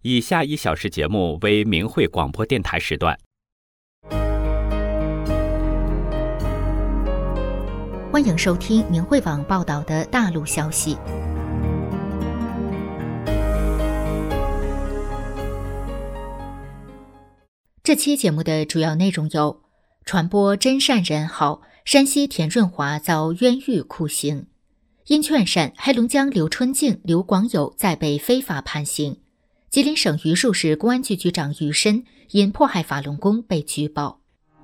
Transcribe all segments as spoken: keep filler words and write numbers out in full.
以下一小时节目为明慧广播电台时段。 欢迎收听明慧网报道的大陆消息。这期节目的主要内容有：传播真善人好，山西田润华遭冤狱酷刑；因劝善，黑龙江刘春静、刘广友再被非法判刑；吉林省榆树市公安局局长于申因迫害法轮功被举报。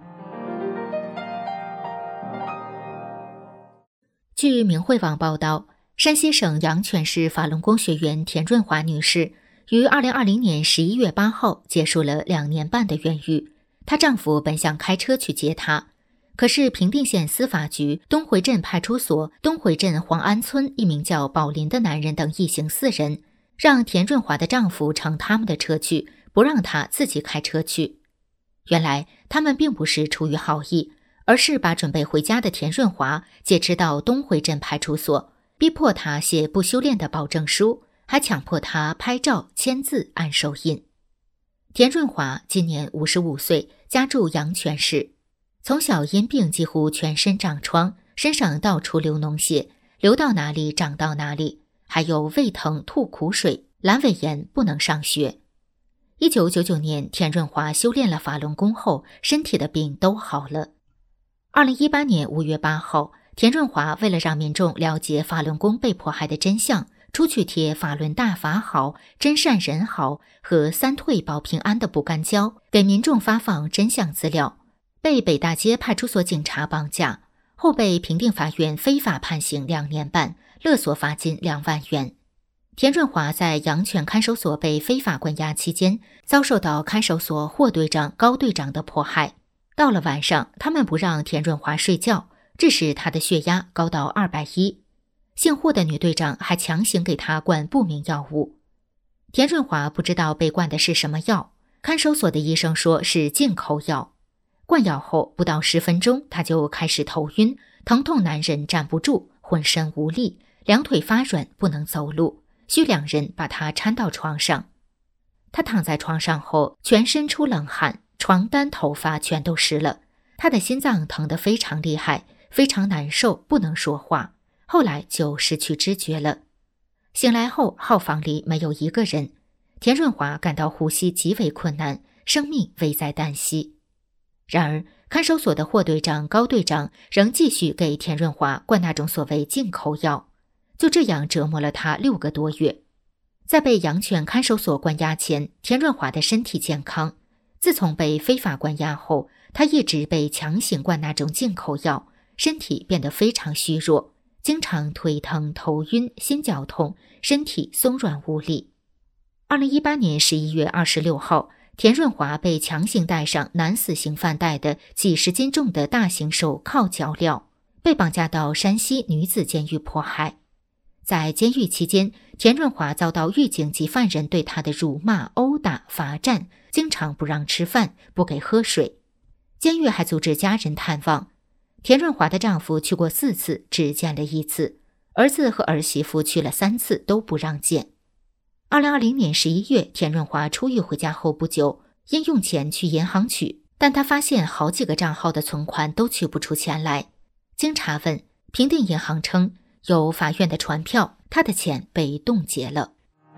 据明慧网报道，山西省阳泉市法轮功学员田润华女士于二零二零年十一月八号结束了两年半的冤狱。她丈夫本想开车去接她，可是平定县司法局、东回镇派出所、东回镇黄安村一名叫宝林的男人等一行四人，让田润华的丈夫乘他们的车去，不让她自己开车去。原来他们并不是出于好意，而是把准备回家的田润华劫持到东回镇派出所，逼迫她写不修炼的保证书，还强迫她拍照、签字、按手印。田润华今年五十五岁，家住阳泉市。从小因病几乎全身长疮，身上到处流脓血，流到哪里长到哪里，还有胃疼、吐苦水、阑尾炎，不能上学。一九九九年，田润华修炼了法轮功后，身体的病都好了。二零一八年五月八号，田润华为了让民众了解法轮功被迫害的真相，出去贴法轮大法好、真善人好和三退保平安的不干胶，给民众发放真相资料，被北大街派出所警察绑架，后被平定法院非法判刑两年半，勒索罚金两万元。田润华在阳泉看守所被非法关押期间，遭受到看守所霍队长、高队长的迫害。到了晚上，他们不让田润华睡觉，致使他的血压高到二百一。姓霍的女队长还强行给他灌不明药物。田润华不知道被灌的是什么药，看守所的医生说是进口药。灌药后不到十分钟，他就开始头晕，疼痛难忍，站不住，浑身无力，两腿发软，不能走路，需两人把他搀到床上。他躺在床上后，全身出冷汗，床单、头发全都湿了。他的心脏疼得非常厉害，非常难受，不能说话。后来就失去知觉了。醒来后，号房里没有一个人。田润华感到呼吸极为困难，生命危在旦夕。然而，看守所的霍队长、高队长仍继续给田润华灌那种所谓进口药，就这样折磨了他六个多月。在被阳泉看守所关押前，田润华的身体健康。自从被非法关押后，他一直被强行灌那种进口药，身体变得非常虚弱，经常腿疼、头晕、心绞痛，身体松软无力。二零一八年十一月二十六号，田润华被强行戴上男死刑犯戴的几十斤重的大型手铐脚镣，被绑架到山西女子监狱迫害。在监狱期间，田润华遭到狱警及犯人对他的辱骂、殴打、罚站，经常不让吃饭，不给喝水。监狱还阻止家人探望。田润华的丈夫去过四次，只见了一次；儿子和儿媳妇去了三次，都不让见。二零二零年十一月，田润华出狱回家后不久，因用钱去银行取，但他发现好几个账号的存款都取不出钱来。经查问，平定银行称有法院的传票，他的钱被冻结了。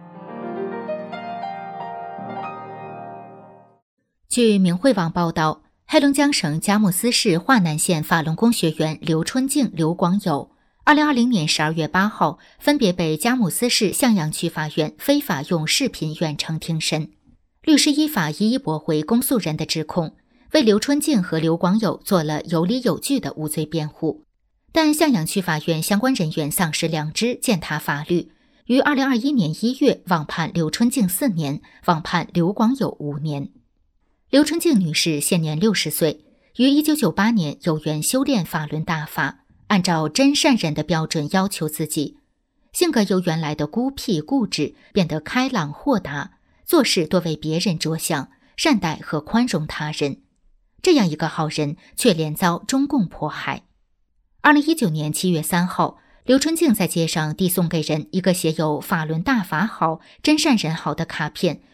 据明慧网报道，黑龙江省佳木斯市华南县法轮功学员刘春静、刘广友二零二零年十二月八号分别被佳木斯市向阳区法院非法用视频远程庭审。律师依法一一驳回公诉人的指控，为刘春静和刘广友做了有理有据的无罪辩护。但向阳区法院相关人员丧失良知，践踏法律，于二零二一年一月网判刘春静四年，网判刘广友五年。刘春静女士现年六十岁，于一九九八年有缘修炼法轮大法，按照真善人的标准要求自己，性格由原来的孤僻固执变得开朗豁达，做事多为别人着想，善待和宽容他人。这样一个好人，却连遭中共迫害。二零一九年七月三号，刘春静在街上递送给人一个写有法轮大法好、真善人好的卡片，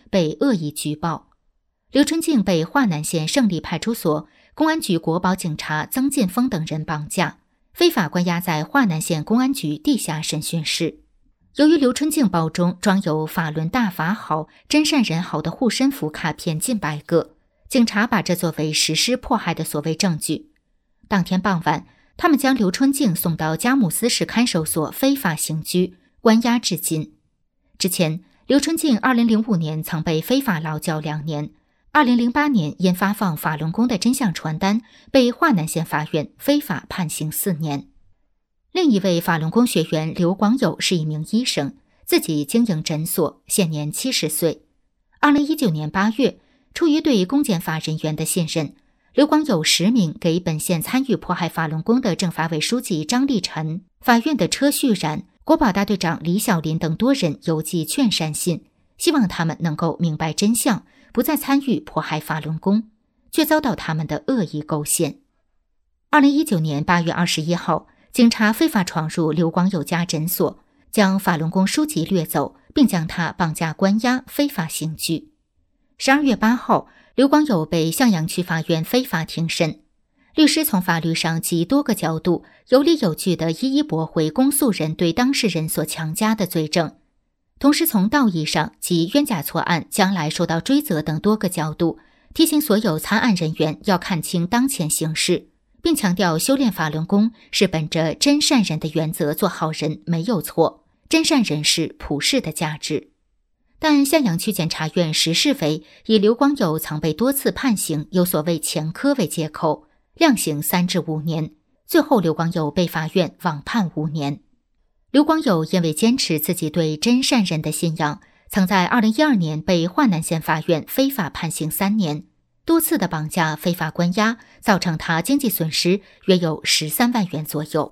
被恶意举报。刘春静被华南县胜利派出所、公安局国保警察曾劲峰等人绑架，非法关押在华南县公安局地下审讯室。由于刘春静包中装有法轮大法好、真善人好的护身符卡片近百个，警察把这作为实施迫害的所谓证据。当天傍晚，他们将刘春静送到佳木斯市看守所非法刑拘，关押至今。之前，刘春静二零零五年曾被非法劳教两年，二零零八年因发放法轮功的真相传单，被华南县法院非法判刑四年。另一位法轮功学员刘广友是一名医生，自己经营诊所，现年七十岁。二零一九年八月，出于对公检法人员的信任，刘广友实名给本县参与迫害法轮功的政法委书记张立晨、法院的车旭然、国保大队长李小林等多人邮寄劝善信，希望他们能够明白真相，不再参与迫害法轮功，却遭到他们的恶意构陷。二零一九年八月二十一号，警察非法闯入刘广友家诊所，将法轮功书籍掠走，并将他绑架关押，非法刑拘。十二月八号，刘广友被向阳区法院非法庭审。律师从法律上及多个角度有理有据地一一驳回公诉人对当事人所强加的罪证，同时从道义上及冤假错案将来受到追责等多个角度，提醒所有参案人员要看清当前形势，并强调修炼法轮功是本着真善人的原则做好人没有错，真善人是普世的价值。但向阳区检察院实施为以刘广友曾被多次判刑有所谓前科为借口，量刑三至五年，最后刘广友被法院网判五年。刘广友因为坚持自己对真善人的信仰，曾在二零一二年被华南县法院非法判刑三年，多次的绑架、非法关押，造成他经济损失约有十三万元左右。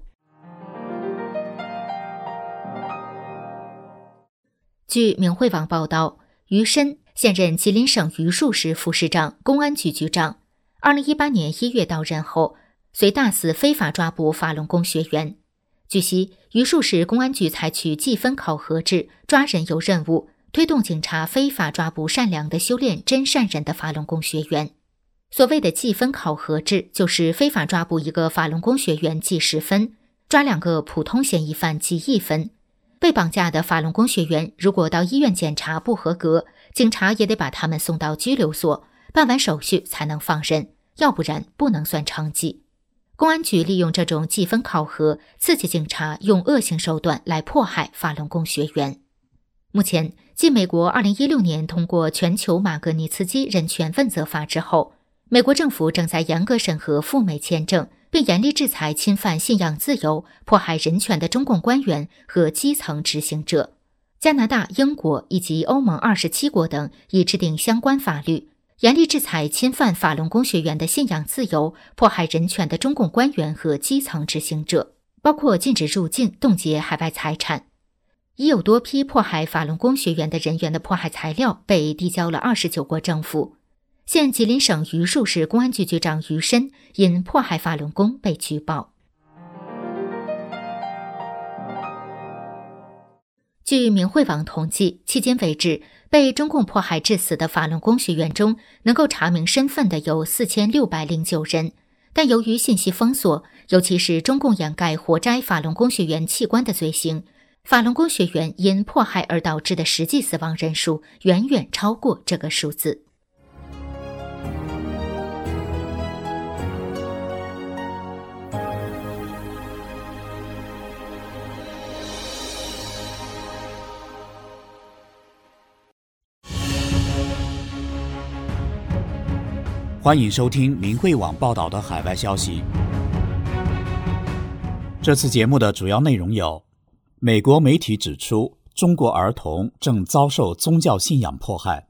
据明慧网报道，于申现任吉林省榆树市副市长、公安局局长，二零一八年一月到任后，遂大肆非法抓捕法轮功学员。据悉，榆树市公安局采取记分考核制，抓人有任务，推动警察非法抓捕善良的修炼真善人的法轮功学员。所谓的记分考核制，就是非法抓捕一个法轮功学员记十分，抓两个普通嫌疑犯记一分。被绑架的法轮功学员如果到医院检查不合格，警察也得把他们送到拘留所，办完手续才能放人，要不然不能算成绩。公安局利用这种记分考核，刺激警察用恶性手段来迫害法轮功学员。目前，继美国二零一六年通过全球马格尼茨基人权问责法之后，美国政府正在严格审核赴美签证，并严厉制裁侵犯信仰自由、迫害人权的中共官员和基层执行者。加拿大、英国以及欧盟二十七国等已制定相关法律，严厉制裁侵犯法轮功学员的信仰自由、迫害人权的中共官员和基层执行者，包括禁止入境、冻结海外财产。已有多批迫害法轮功学员的人员的迫害材料被递交了二十九国政府。现吉林省榆树市公安局局长于申因迫害法轮功被举报。据明慧网统计，迄今为止，被中共迫害致死的法轮功学员中，能够查明身份的有四千六百零九人，但由于信息封锁，尤其是中共掩盖活摘法轮功学员器官的罪行，法轮功学员因迫害而导致的实际死亡人数远远超过这个数字。 欢迎收听明慧网报道的海外消息。这次节目的主要内容有：美国媒体指出，中国儿童正遭受宗教信仰迫害。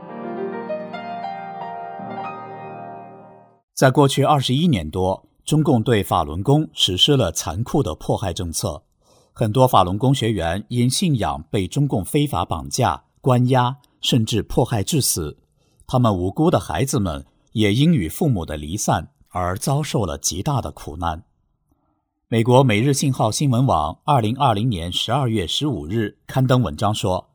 在过去二十一年多，中共对法轮功实施了残酷的迫害政策，很多法轮功学员因信仰被中共非法绑架、关押，甚至迫害致死。他们无辜的孩子们也因与父母的离散而遭受了极大的苦难。美国每日信号新闻网二零二零年十二月十五日刊登文章说，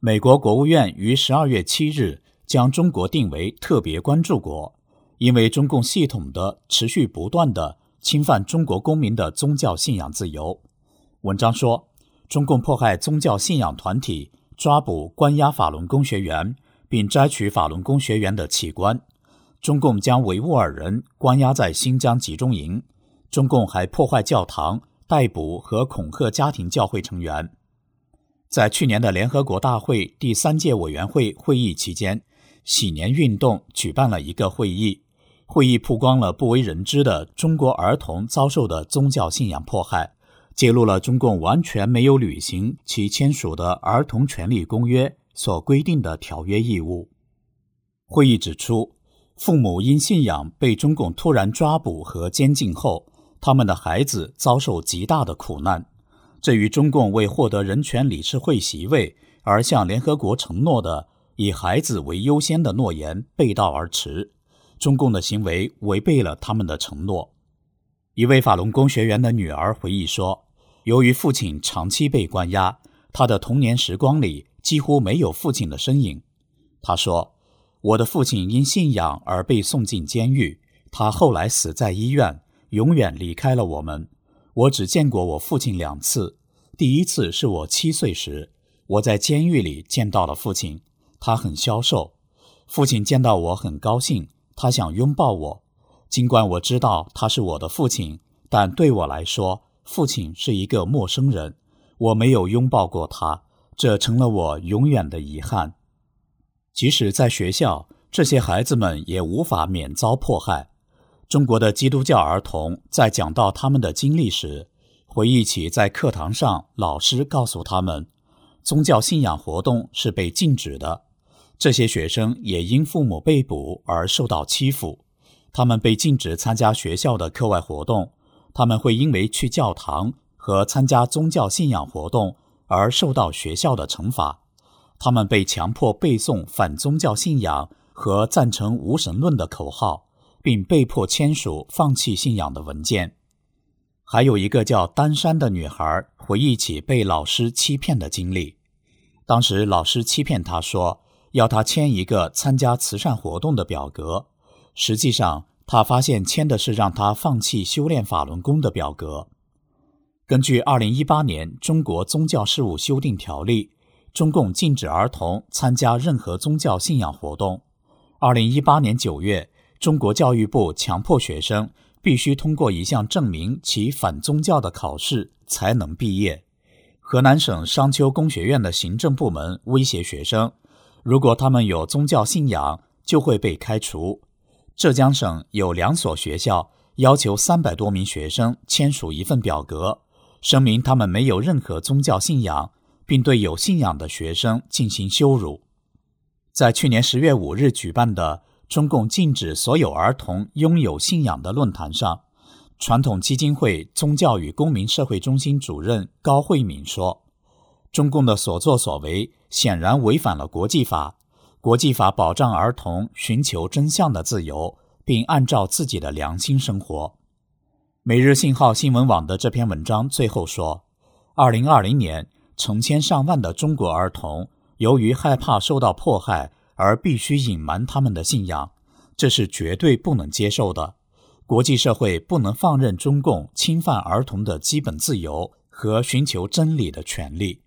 美国国务院于十二月七日将中国定为特别关注国，因为中共系统的、持续不断的侵犯中国公民的宗教信仰自由。文章说，中共迫害宗教信仰团体，抓捕关押法轮功学员，并摘取法轮功学员的器官。中共将维吾尔人关押在新疆集中营。中共还破坏教堂，逮捕和恐吓家庭教会成员。在去年的联合国大会第三届委员会会议期间，喜年运动举办了一个会议，会议曝光了不为人知的中国儿童遭受的宗教信仰迫害，揭露了中共完全没有履行其签署的《儿童权利公约》所规定的条约义务。会议指出，父母因信仰被中共突然抓捕和监禁后，他们的孩子遭受极大的苦难，这与中共为获得人权理事会席位而向联合国承诺的以孩子为优先的诺言背道而驰。中共的行为违背了他们的承诺。一位法轮功学员的女儿回忆说，由于父亲长期被关押，他的童年时光里几乎没有父亲的身影。他说，我的父亲因信仰而被送进监狱，他后来死在医院，永远离开了我们。我只见过我父亲两次，第一次是我七岁时，我在监狱里见到了父亲，他很消瘦。父亲见到我很高兴，他想拥抱我。尽管我知道他是我的父亲，但对我来说，父亲是一个陌生人，我没有拥抱过他，这成了我永远的遗憾。即使在学校，这些孩子们也无法免遭迫害。中国的基督教儿童在讲到他们的经历时，回忆起在课堂上老师告诉他们，宗教信仰活动是被禁止的。这些学生也因父母被捕而受到欺负，他们被禁止参加学校的课外活动，他们会因为去教堂和参加宗教信仰活动而受到学校的惩罚。他们被强迫背诵反宗教信仰和赞成无神论的口号，并被迫签署放弃信仰的文件。还有一个叫丹山的女孩回忆起被老师欺骗的经历。当时老师欺骗她说，要她签一个参加慈善活动的表格，实际上她发现签的是让她放弃修炼法轮功的表格。根据二零一八年中国宗教事务修订条例，中共禁止儿童参加任何宗教信仰活动。二零一八年九月，中国教育部强迫学生必须通过一项证明其反宗教的考试才能毕业。河南省商丘工学院的行政部门威胁学生，如果他们有宗教信仰，就会被开除。浙江省有两所学校要求三百多名学生签署一份表格，声明他们没有任何宗教信仰，并对有信仰的学生进行羞辱。在去年十月五日举办的中共禁止所有儿童拥有信仰的论坛上，传统基金会宗教与公民社会中心主任高慧敏说，中共的所作所为显然违反了国际法，国际法保障儿童寻求真相的自由，并按照自己的良心生活。每日信号新闻网的这篇文章最后说，二零二零年成千上万的中国儿童由于害怕受到迫害而必须隐瞒他们的信仰，这是绝对不能接受的。国际社会不能放任中共侵犯儿童的基本自由和寻求真理的权利。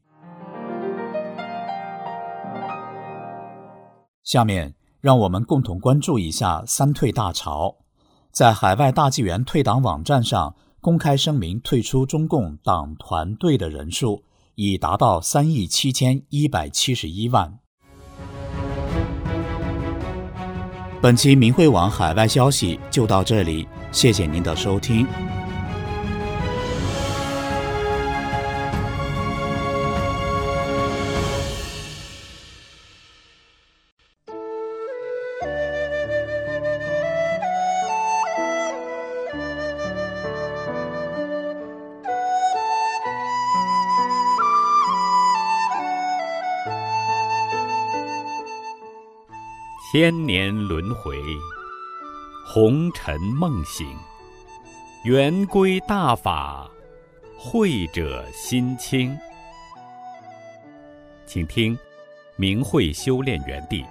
下面让我们共同关注一下三退大潮。在海外大纪元退党网站上公开声明退出中共党团队的人数已达到三亿七千一百七十一万。本期明慧网海外消息就到这里，谢谢您的收听。 千年轮回，红尘梦醒，圆规大法，慧者心清。请听明慧修炼园地。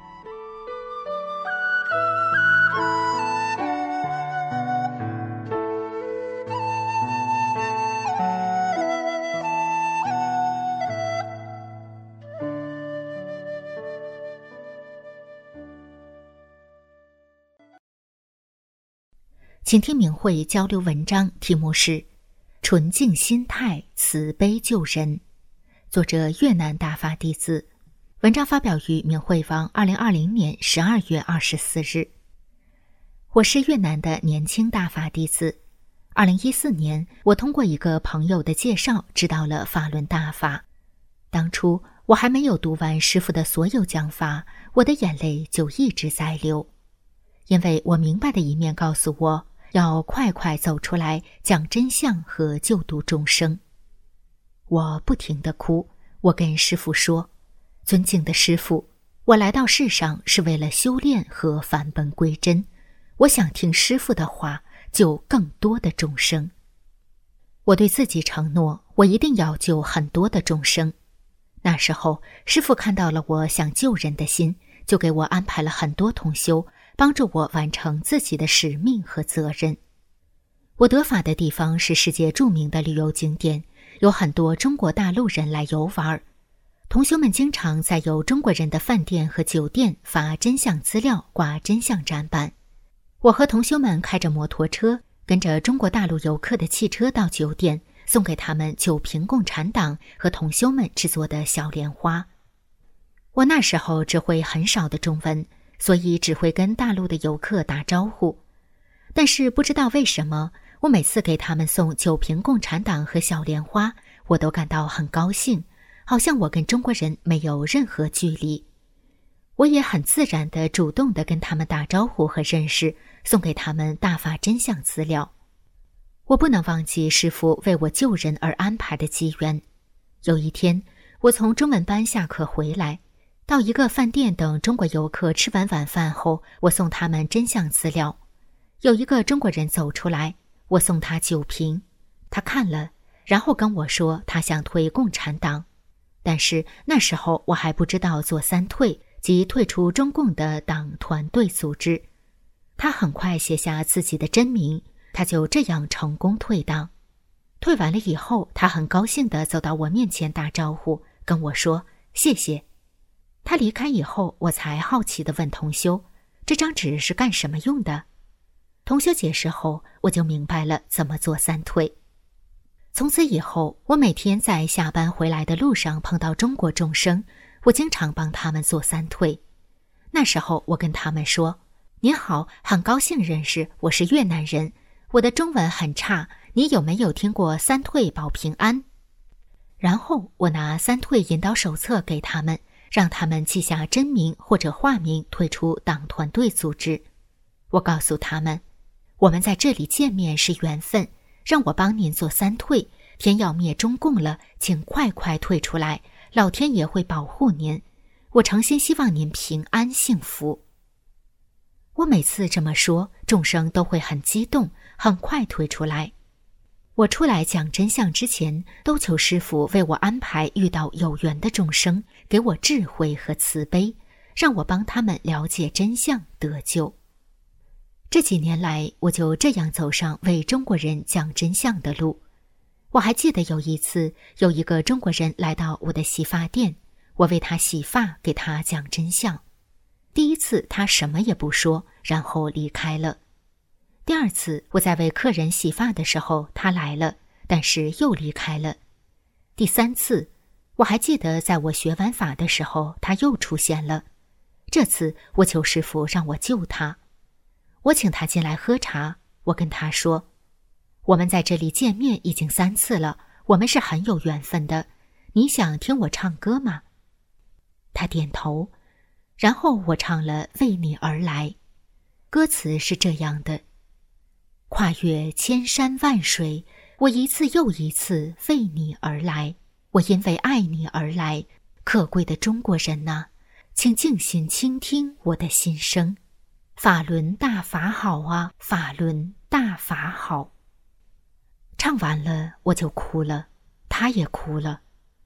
请听明慧交流文章，题目是纯净心态，慈悲救人，作者越南大法弟子。文章发表于明慧网二零二零年十二月二十四日。我是越南的年轻大法弟子。二零一四年，我通过一个朋友的介绍知道了法轮大法。当初我还没有读完师父的所有讲法，我的眼泪就一直在流，因为我明白的一面告诉我要快快走出来，讲真相和救度众生。我不停地哭，我跟师父说，尊敬的师父，我来到世上是为了修炼和返本归真，我想听师父的话，救更多的众生。我对自己承诺，我一定要救很多的众生。那时候，师父看到了我想救人的心，就给我安排了很多同修，帮助我完成自己的使命和责任。我得法的地方是世界著名的旅游景点，有很多中国大陆人来游玩。同修们经常在有中国人的饭店和酒店发真相资料，挂真相展板。我和同修们开着摩托车，跟着中国大陆游客的汽车到酒店，送给他们九瓶共产党和同修们制作的小莲花。我那时候只会很少的中文，所以只会跟大陆的游客打招呼。但是不知道为什么，我每次给他们送九瓶共产党和小莲花，我都感到很高兴，好像我跟中国人没有任何距离。我也很自然地主动地跟他们打招呼和认识，送给他们大法真相资料。我不能忘记师父为我救人而安排的机缘。有一天，我从中文班下课回来，到一个饭店等中国游客吃完晚饭后，我送他们真相资料。有一个中国人走出来，我送他酒瓶，他看了，然后跟我说他想退共产党。但是那时候我还不知道做三退，即退出中共的党团队组织。他很快写下自己的真名，他就这样成功退党。退完了以后，他很高兴地走到我面前打招呼，跟我说谢谢。他离开以后，我才好奇地问同修，这张纸是干什么用的？同修解释后，我就明白了怎么做三退。从此以后，我每天在下班回来的路上碰到中国众生，我经常帮他们做三退。那时候我跟他们说，您好，很高兴认识，我是越南人，我的中文很差，你有没有听过三退保平安？然后我拿三退引导手册给他们，让他们记下真名或者化名，退出党团队组织。我告诉他们，我们在这里见面是缘分，让我帮您做三退，天要灭中共了，请快快退出来，老天爷会保护您，我诚心希望您平安幸福。我每次这么说，众生都会很激动，很快退出来。我出来讲真相之前，都求师父为我安排遇到有缘的众生，给我智慧和慈悲，让我帮他们了解真相，得救。这几年来，我就这样走上为中国人讲真相的路。我还记得有一次，有一个中国人来到我的洗发店，我为他洗发，给他讲真相。第一次他什么也不说，然后离开了。第二次我在为客人洗发的时候，他来了，但是又离开了。第三次，我还记得在我学完法的时候，他又出现了。这次我求师父让我救他。我请他进来喝茶，我跟他说，我们在这里见面已经三次了，我们是很有缘分的，你想听我唱歌吗？他点头，然后我唱了《为你而来》，歌词是这样的：跨越千山万水，我一次又一次为你而来，我因为爱你而来，可贵的中国人呐、啊，请静心倾听我的心声。法轮大法好啊，法轮大法好。唱完了我就哭了，他也哭了。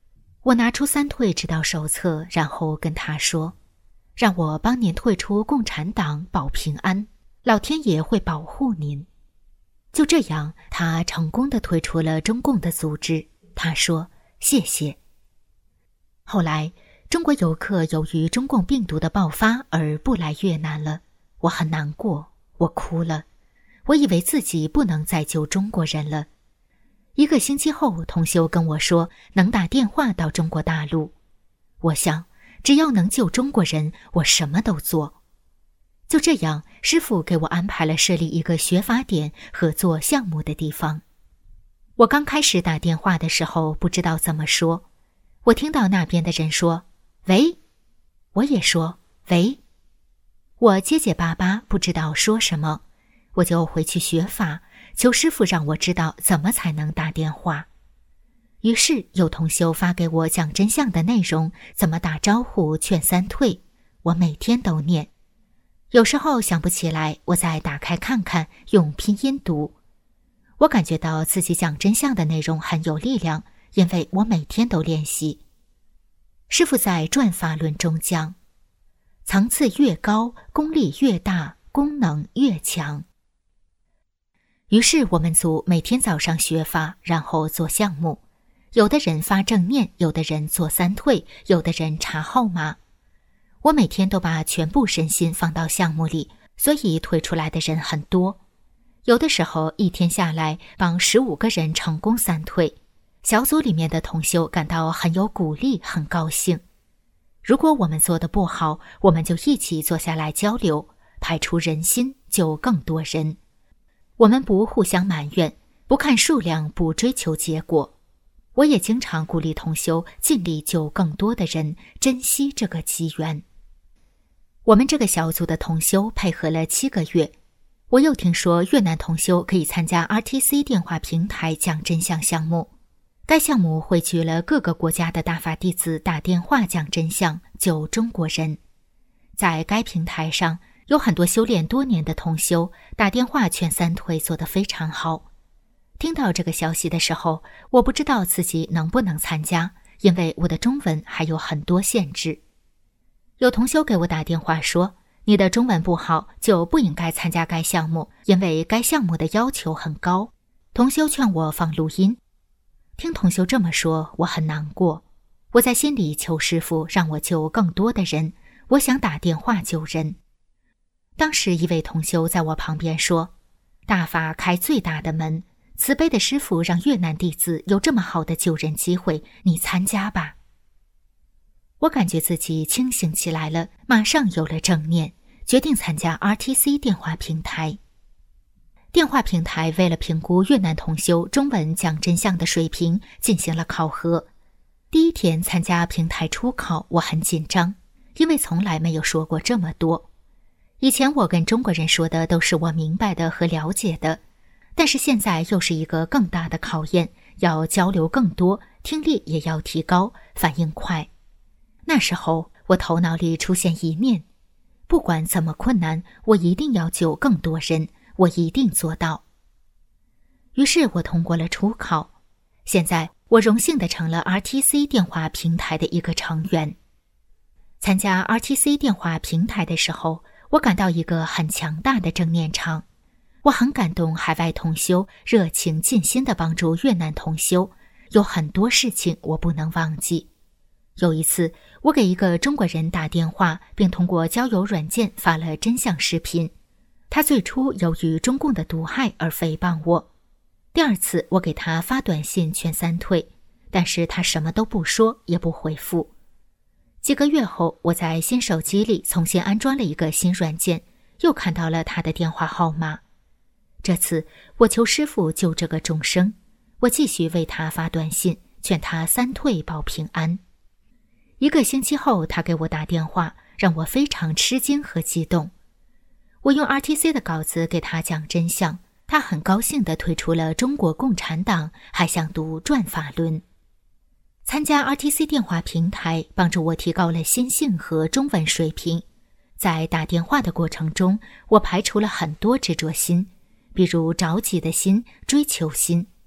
我拿出三退指导手册，然后跟他说，让我帮您退出共产党保平安，老天爷会保护您。就这样，他成功地退出了中共的组织。他说谢谢。后来中国游客由于中共病毒的爆发而不来越南了，我很难过，我哭了，我以为自己不能再救中国人了。一个星期后，同修跟我说能打电话到中国大陆。我想只要能救中国人，我什么都做。就这样，师父给我安排了设立一个学法点合作项目的地方。我刚开始打电话的时候不知道怎么说，我听到那边的人说喂，我也说喂，我结结巴巴不知道说什么，我就回去学法，求师父让我知道怎么才能打电话。于是有同修发给我讲真相的内容，怎么打招呼劝三退，我每天都念。有时候想不起来，我再打开看看，用拼音读。我感觉到自己讲真相的内容很有力量，因为我每天都练习。师父在转法论中讲，层次越高，功力越大，功能越强。于是我们组每天早上学法，然后做项目，有的人发正念，有的人做三退，有的人查号码。我每天都把全部身心放到项目里，所以退出来的人很多。有的时候一天下来帮十五个人成功三退，小组里面的同修感到很有鼓励，很高兴。如果我们做得不好，我们就一起坐下来交流，排除人心，救更多人。我们不互相埋怨，不看数量，不追求结果。我也经常鼓励同修尽力救更多的人，珍惜这个机缘。我们这个小组的同修配合了七个月，我又听说越南同修可以参加 R T C 电话平台讲真相项目。该项目汇聚了各个国家的大法弟子打电话讲真相，救中国人。在该平台上，有很多修炼多年的同修打电话劝三退做得非常好。听到这个消息的时候，我不知道自己能不能参加，因为我的中文还有很多限制。有同修给我打电话说，你的中文不好，就不应该参加该项目，因为该项目的要求很高。同修劝我放录音。听同修这么说，我很难过。我在心里求师父让我救更多的人，我想打电话救人。当时一位同修在我旁边说，大法开最大的门，慈悲的师父让越南弟子有这么好的救人机会，你参加吧。我感觉自己清醒起来了，马上有了正念，决定参加 R T C 电话平台。电话平台为了评估越南同修中文讲真相的水平，进行了考核。第一天参加平台初考，我很紧张，因为从来没有说过这么多。以前我跟中国人说的都是我明白的和了解的，但是现在又是一个更大的考验，要交流更多，听力也要提高，反应快。那时候我头脑里出现一念，不管怎么困难，我一定要救更多人，我一定做到。于是我通过了初考，现在我荣幸地成了 R T C 电话平台的一个成员。参加 R T C 电话平台的时候，我感到一个很强大的正念场。我很感动海外同修热情尽心地帮助越南同修，有很多事情我不能忘记。有一次，我给一个中国人打电话，并通过交友软件发了真相视频。他最初由于中共的毒害而诽谤我。第二次，我给他发短信劝三退，但是他什么都不说，也不回复。几个月后，我在新手机里重新安装了一个新软件，又看到了他的电话号码。这次，我求师父救这个众生，我继续为他发短信，劝他三退保平安。一个星期后，他给我打电话，让我非常吃惊和激动。我用 R T C 的稿子给他讲真相，他很高兴地退出了中国共产党，还想读转法轮。参加 R T C 电话平台，帮助我提高了心性和中文水平。在打电话的过程中，我排除了很多执着心，比如着急的心、追求心。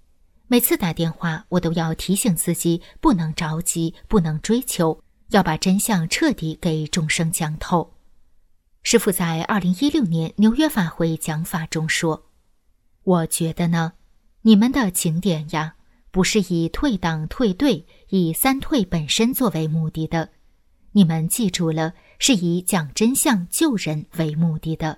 每次打电话，我都要提醒自己不能着急，不能追求，要把真相彻底给众生讲透。师父在二零一六年纽约法会讲法中说，我觉得呢，你们的经典呀，不是以退党退队，以三退本身作为目的的，你们记住了，是以讲真相救人为目的的。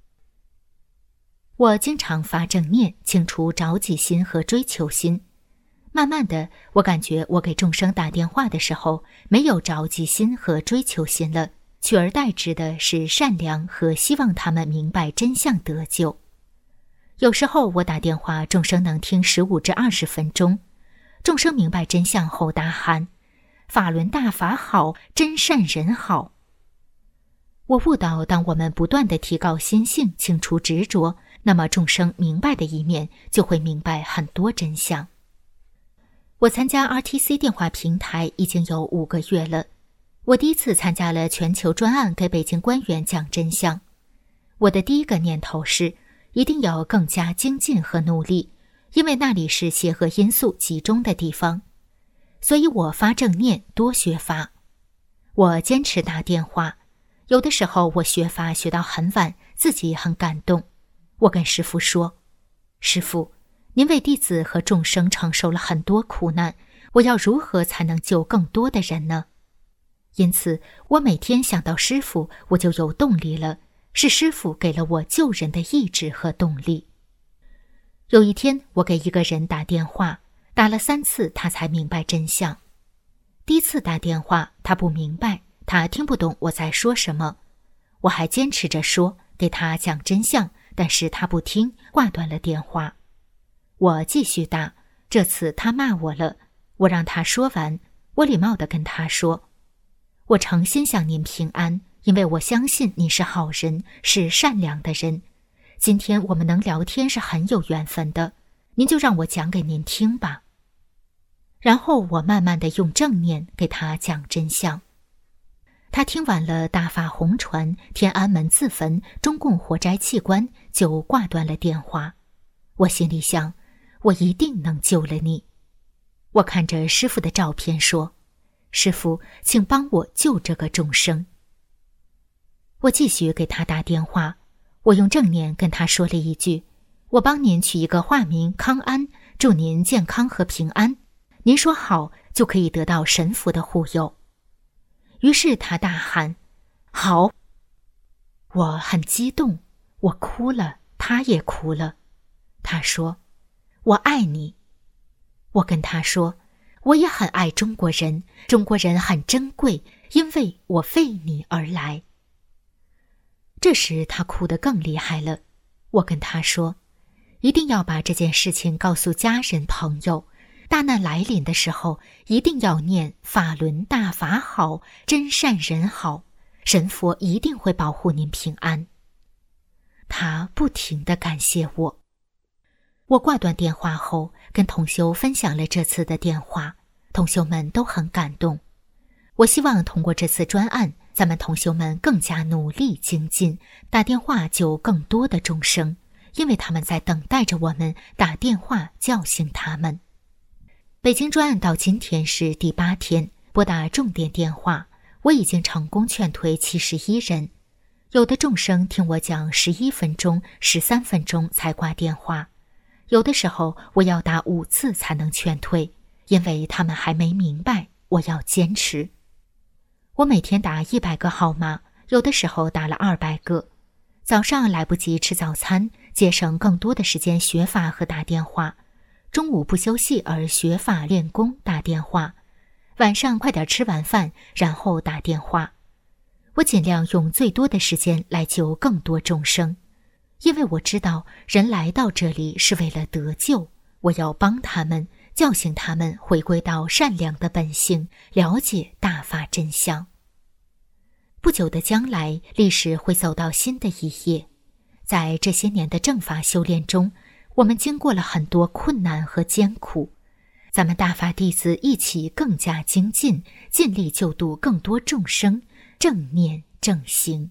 我经常发正念，清除着急心和追求心。慢慢的，我感觉我给众生打电话的时候，没有着急心和追求心了，取而代之的是善良和希望他们明白真相得救。有时候我打电话，众生能听十五至二十分钟，众生明白真相后大喊，法轮大法好，真善人好。我悟到，当我们不断地提高心性，清除执着，那么众生明白的一面就会明白很多真相。我参加 R T C 电话平台已经有五个月了，我第一次参加了全球专案，给北京官员讲真相。我的第一个念头是，一定要更加精进和努力，因为那里是邪恶因素集中的地方。所以我发正念，多学法。我坚持打电话，有的时候我学法学到很晚，自己很感动。我跟师父说，师父，您为弟子和众生承受了很多苦难，我要如何才能救更多的人呢？因此，我每天想到师父，我就有动力了，是师父给了我救人的意志和动力。有一天，我给一个人打电话，打了三次，他才明白真相。第一次打电话，他不明白，他听不懂我在说什么。我还坚持着说，给他讲真相，但是他不听，挂断了电话。我继续打，这次他骂我了，我让他说完，我礼貌地跟他说，我诚心向您平安，因为我相信你是好人，是善良的人。今天我们能聊天是很有缘分的，您就让我讲给您听吧。然后我慢慢地用正念给他讲真相。他听完了大法红传、天安门自焚、中共活摘器官，就挂断了电话。我心里想，我一定能救了你。我看着师父的照片说，师父，请帮我救这个众生。我继续给他打电话，我用正念跟他说了一句，我帮您取一个化名康安，祝您健康和平安。您说好，就可以得到神佛的护佑。于是他大喊，好。我很激动，我哭了，他也哭了。他说，我爱你。我跟他说，我也很爱中国人，中国人很珍贵，因为我为你而来。这时他哭得更厉害了。我跟他说，一定要把这件事情告诉家人朋友，大难来临的时候，一定要念法轮大法好，真善人好，神佛一定会保护您平安。他不停地感谢我。我挂断电话后，跟同修分享了这次的电话，同修们都很感动。我希望通过这次专案，咱们同修们更加努力精进，打电话救更多的众生，因为他们在等待着我们打电话叫醒他们。北京专案到今天是第八天，拨打重点电话，我已经成功劝退七十一人。有的众生听我讲十一分钟、十三分钟才挂电话，有的时候我要打五次才能劝退，因为他们还没明白，我要坚持。我每天打一百个号码，有的时候打了二百个。早上来不及吃早餐，节省更多的时间学法和打电话。中午不休息而学法练功打电话，晚上快点吃完饭，然后打电话。我尽量用最多的时间来救更多众生，因为我知道人来到这里是为了得救，我要帮他们，叫醒他们回归到善良的本性，了解大法真相。不久的将来，历史会走到新的一页。在这些年的正法修炼中，我们经过了很多困难和艰苦，咱们大法弟子一起更加精进，尽力救度更多众生，正念正行。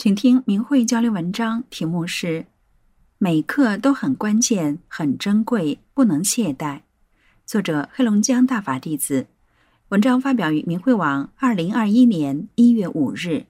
请听明慧交流文章，题目是每课都很关键，很珍贵，不能懈怠。作者黑龙江大法弟子，文章发表于明慧网二零二一年一月五日。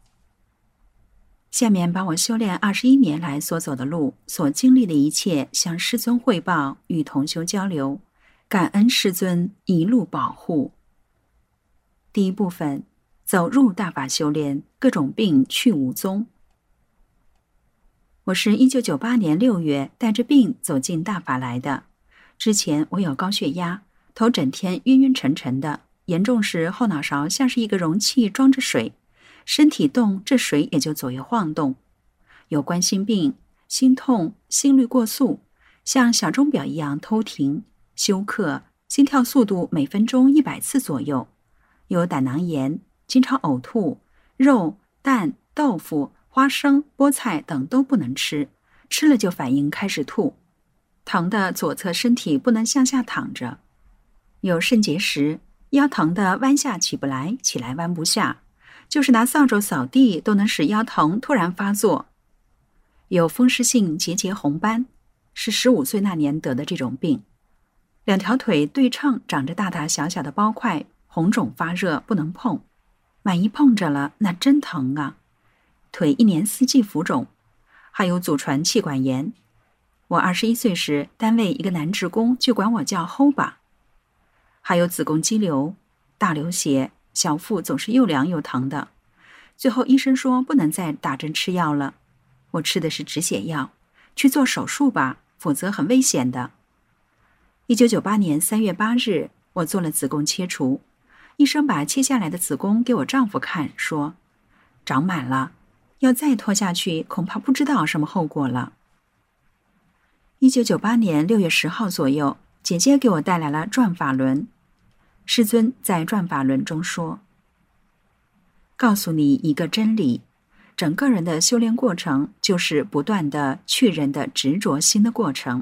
下面把我修炼二十一年来所走的路，所经历的一切向师尊汇报，与同修交流，感恩师尊一路保护。第一部分，走入大法修炼，各种病去无踪。我是一九九八年六月带着病走进大法来的。之前我有高血压，头整天晕晕沉沉的，严重时后脑勺像是一个容器装着水，身体动，这水也就左右晃动。有冠心病，心痛，心率过速，像小钟表一样偷停，休克，心跳速度每分钟一百次左右。有胆囊炎，经常呕吐，肉、蛋、豆腐、花生、菠菜等都不能吃，吃了就反应开始吐。疼的左侧身体不能向下躺着。有肾结石，腰疼的弯下起不来，起来弯不下，就是拿扫帚扫地都能使腰疼突然发作。有风湿性结节红斑，是十五岁那年得的这种病。两条腿对称长着大大小小的包块，红肿发热，不能碰，万一碰着了那真疼啊！腿一年四季浮肿，还有祖传气管炎。我二十一岁时，单位一个男职工就管我叫齁吧。还有子宫肌瘤、大流血，小腹总是又凉又疼的。最后医生说不能再打针吃药了，我吃的是止血药，去做手术吧，否则很危险的。一九九八年三月八日，我做了子宫切除。医生把切下来的子宫给我丈夫看，说长满了，要再拖下去恐怕不知道什么后果了。一九九八年六月十号左右，姐姐给我带来了转法轮。师尊在转法轮中说，告诉你一个真理，整个人的修炼过程就是不断的去人的执着心的过程。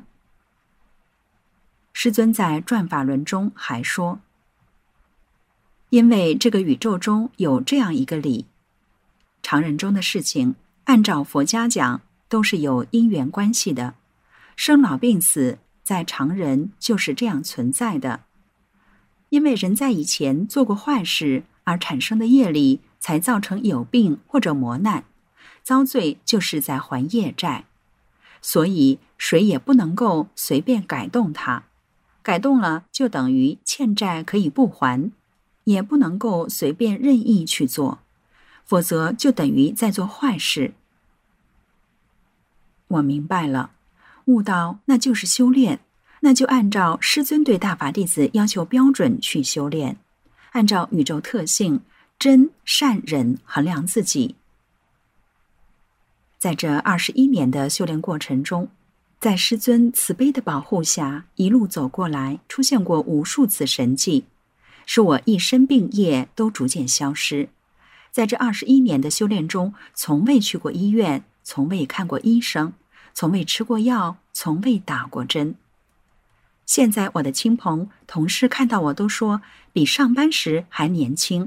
师尊在转法轮中还说，因为这个宇宙中有这样一个理，常人中的事情按照佛家讲都是有因缘关系的，生老病死在常人就是这样存在的。因为人在以前做过坏事而产生的业力，才造成有病或者磨难，遭罪就是在还业债，所以谁也不能够随便改动它，改动了就等于欠债可以不还，也不能够随便任意去做，否则就等于在做坏事。我明白了，悟道那就是修炼，那就按照师尊对大法弟子要求标准去修炼，按照宇宙特性真善忍衡量自己。在这二十一年的修炼过程中，在师尊慈悲的保护下，一路走过来，出现过无数次神迹，使我一身病业都逐渐消失。在这二十一年的修炼中，从未去过医院，从未看过医生，从未吃过药，从未打过针。现在我的亲朋同事看到我都说比上班时还年轻。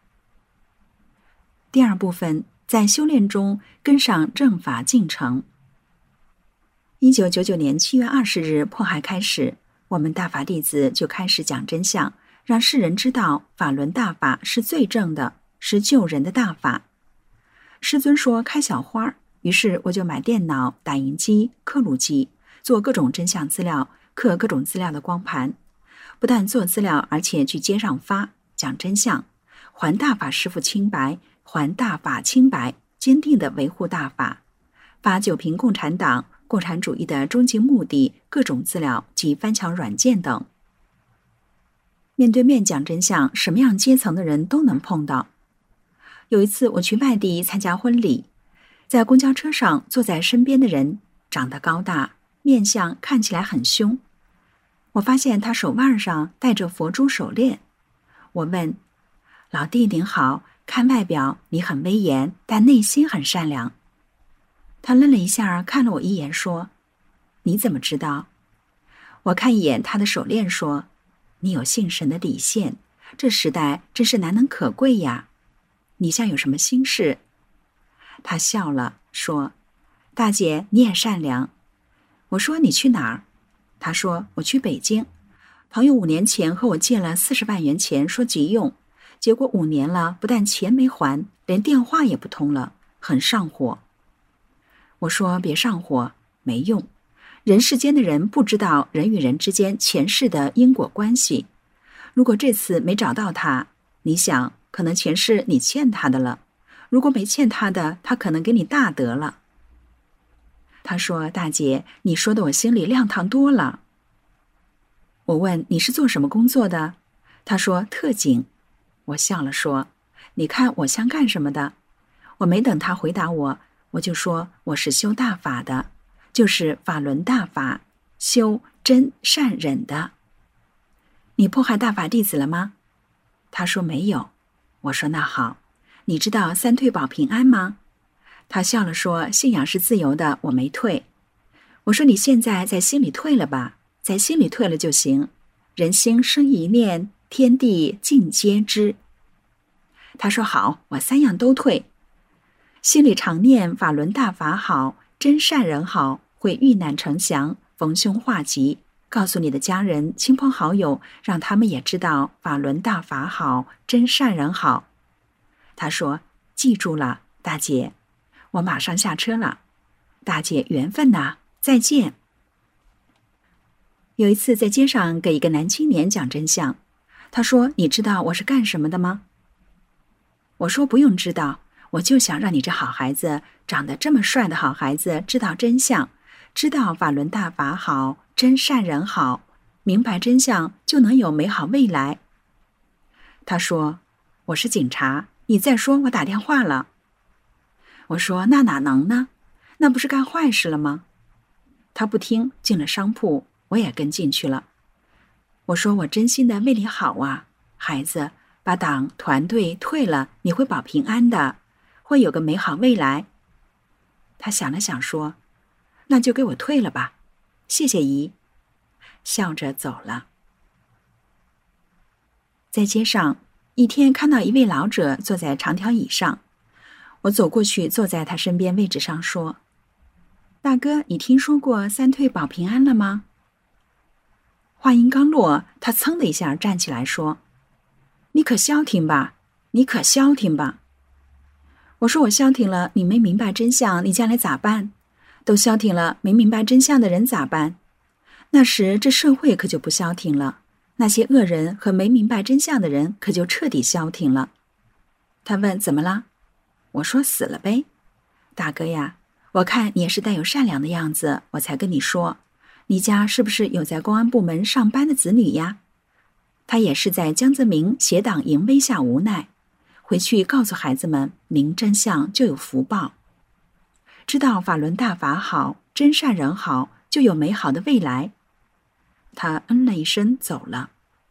第二部分，在修炼中跟上正法进程。一九九九年七月二十日迫害开始，我们大法弟子就开始讲真相，让世人知道法轮大法是最正的，是救人的大法。师尊说开小花，于是我就买电脑、打印机、刻录机，做各种真相资料，刻各种资料的光盘。不但做资料，而且去街上发，讲真相，还大法师父清白，还大法清白，坚定地维护大法，发九评共产党、共产主义的终极目的各种资料及翻墙软件等。面对面讲真相，什么样阶层的人都能碰到。有一次我去外地参加婚礼，在公交车上坐在身边的人长得高大，面相看起来很凶。我发现他手腕上戴着佛珠手链。我问，老弟您好，看外表你很威严，但内心很善良。他愣了一下，看了我一眼说，你怎么知道？我看一眼他的手链说，你有信神的底线，这时代真是难能可贵呀。你像有什么心事？ 他笑了，说：大姐，你也善良。我说：你去哪儿？他说：我去北京。朋友五年前和我借了四十万元钱，说急用，结果五年了，不但钱没还，连电话也不通了，很上火。我说：别上火，没用。人世间的人不知道人与人之间前世的因果关系。如果这次没找到他，你想，可能前世你欠他的了；如果没欠他的，他可能给你大德了。他说：大姐，你说的我心里亮堂多了。我问：你是做什么工作的？他说：特警。我笑了说：你看我像干什么的？我没等他回答我，我就说我是修大法的，就是法轮大法，修真善忍的。你迫害大法弟子了吗？他说没有。我说那好，你知道三退保平安吗？他笑了说：信仰是自由的，我没退。我说你现在在心里退了吧，在心里退了就行。人心生一念，天地尽皆知。他说好，我三样都退。心里常念法轮大法好，真善人好，会遇难成祥，逢凶化吉。告诉你的家人、亲朋好友，让他们也知道法轮大法好，真善人好。他说：记住了，大姐。我马上下车了。大姐，缘分呐，再见。有一次在街上给一个男青年讲真相，他说：你知道我是干什么的吗？我说：不用知道，我就想让你这好孩子，长得这么帅的好孩子知道真相，知道法轮大法好，真善人好，明白真相就能有美好未来。他说：我是警察，你再说我打电话了。我说：那哪能呢？那不是干坏事了吗？他不听，进了商铺，我也跟进去了。我说：我真心的为你好啊，孩子，把党团队退了，你会保平安的，会有个美好未来。他想了想说：那就给我退了吧，谢谢姨。笑着走了。在街上，一天看到一位老者坐在长条椅上，我走过去坐在他身边位置上说：大哥，你听说过三退保平安了吗？话音刚落，他噌的一下站起来说：你可消停吧，你可消停吧。我说：我消停了，你没明白真相，你将来咋办？都消停了，没明白真相的人咋办？那时这社会可就不消停了，那些恶人和没明白真相的人可就彻底消停了。他问：怎么了？我说：死了呗。大哥呀，我看你也是带有善良的样子，我才跟你说，你家是不是有在公安部门上班的子女呀？他也是在江泽民携党淫威下无奈，回去告诉孩子们，明真相就有福报，知道法轮大法好，真善人好，就有美好的未来。他嗯了一声走了。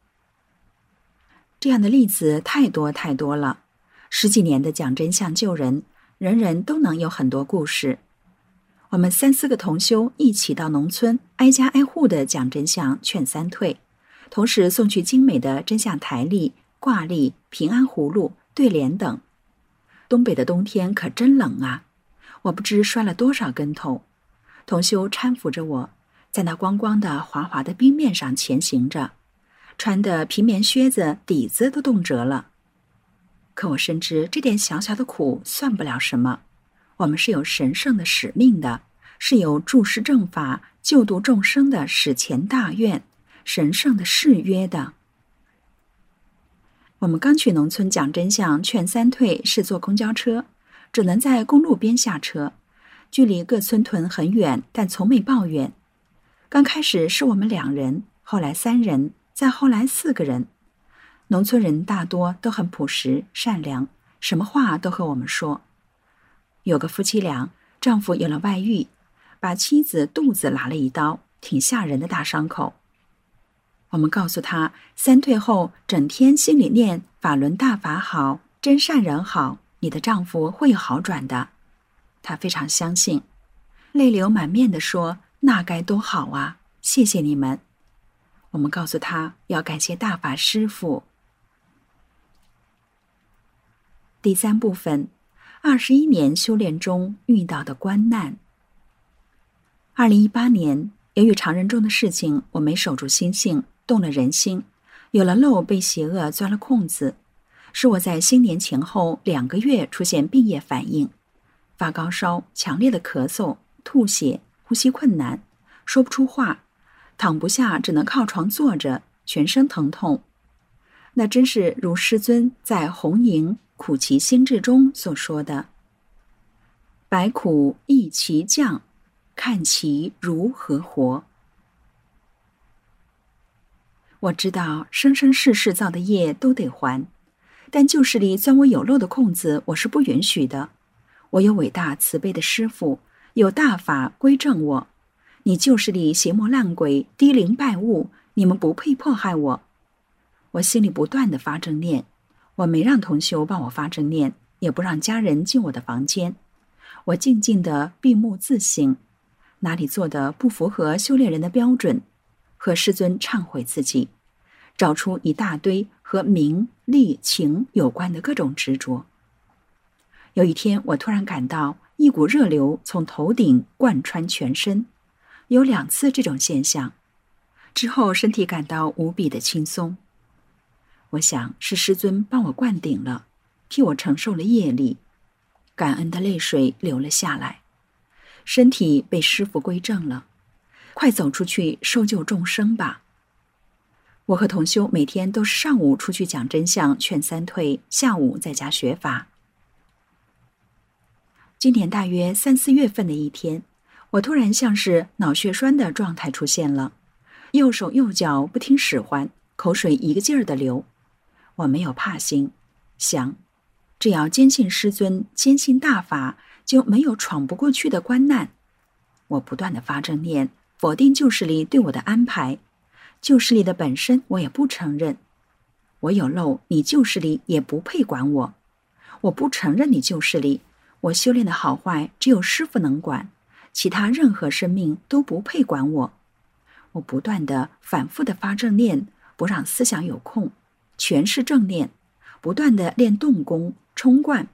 这样的例子太多太多了，十几年的讲真相救人，人人都能有很多故事。我们三四个同修一起到农村，挨家挨户的讲真相劝三退，同时送去精美的真相台历、挂历、平安葫芦、对联等。东北的冬天可真冷啊，我不知摔了多少跟头。同修搀扶着我，在那光光的滑滑的冰面上前行着，穿的皮棉靴子底子都冻折了。可我深知这点小小的苦算不了什么，我们是有神圣的使命的，是有注释正法、救度众生的史前大愿、神圣的誓约的。我们刚去农村讲真相劝三退是坐公交车，只能在公路边下车，距离各村屯很远，但从没抱怨。刚开始是我们两人，后来三人，再后来四个人。农村人大多都很朴实善良，什么话都和我们说。有个夫妻俩，丈夫有了外遇，把妻子肚子拉了一刀，挺吓人的大伤口。我们告诉他，三退后整天心里念法轮大法好，真善人好，你的丈夫会有好转的。他非常相信，泪流满面地说：那该多好啊，谢谢你们。我们告诉他要感谢大法师父。第三部分， 二十一年修炼中遇到的关难。二零一八年，由于常人中的事情，我没守住心性，动了人心，有了漏被邪恶钻了空子，使我在新年前后两个月出现病液反应，发高烧、强烈的咳嗽、吐血、呼吸困难，说不出话，躺不下，只能靠床坐着，全身疼痛。那真是如师尊在《红萤苦其心志》中所说的：百苦易其降，看其如何活。我知道生生世世造的业都得还，但旧势力钻我有漏的空子，我是不允许的。我有伟大慈悲的师父，有大法归正我。你旧势力邪魔烂鬼、低灵败物，你们不配迫害我。我心里不断地发正念，我没让同修帮我发正念，也不让家人进我的房间。我静静地闭目自省，哪里做的不符合修炼人的标准，和师尊忏悔自己，找出一大堆和名利情有关的各种执着。有一天，我突然感到一股热流从头顶贯穿全身，有两次这种现象，之后身体感到无比的轻松。我想是师尊帮我灌顶了，替我承受了业力，感恩的泪水流了下来，身体被师父归正了。快走出去收救众生吧！我和同修每天都是上午出去讲真相劝三退，下午在家学法。今年大约三四月份的一天，我突然像是脑血栓的状态出现了，右手右脚不听使唤，口水一个劲儿的流。我没有怕心，想只要坚信师尊，坚信大法，就没有闯不过去的关难。我不断的发正念，否定旧势力对我的安排，旧势力的本身我也不承认。我有漏，你旧势力也不配管我。我不承认你旧势力，我修炼的好坏只有师父能管，其他任何生命都不配管我。我不断的反复的发正念，不让思想有空，全是正念，不断的练动功冲灌。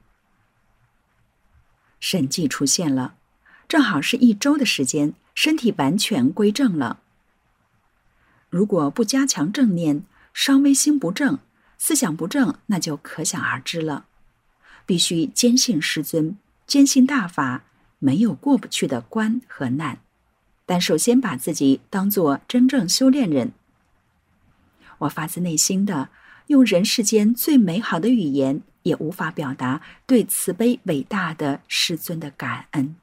神迹出现了，正好是一周的时间，身体完全归正了。如果不加强正念，稍微心不正，思想不正，那就可想而知了。必须坚信师尊，坚信大法，没有过不去的关和难。但首先把自己当作真正修炼人。我发自内心的用人世间最美好的语言，也无法表达对慈悲伟大的师尊的感恩。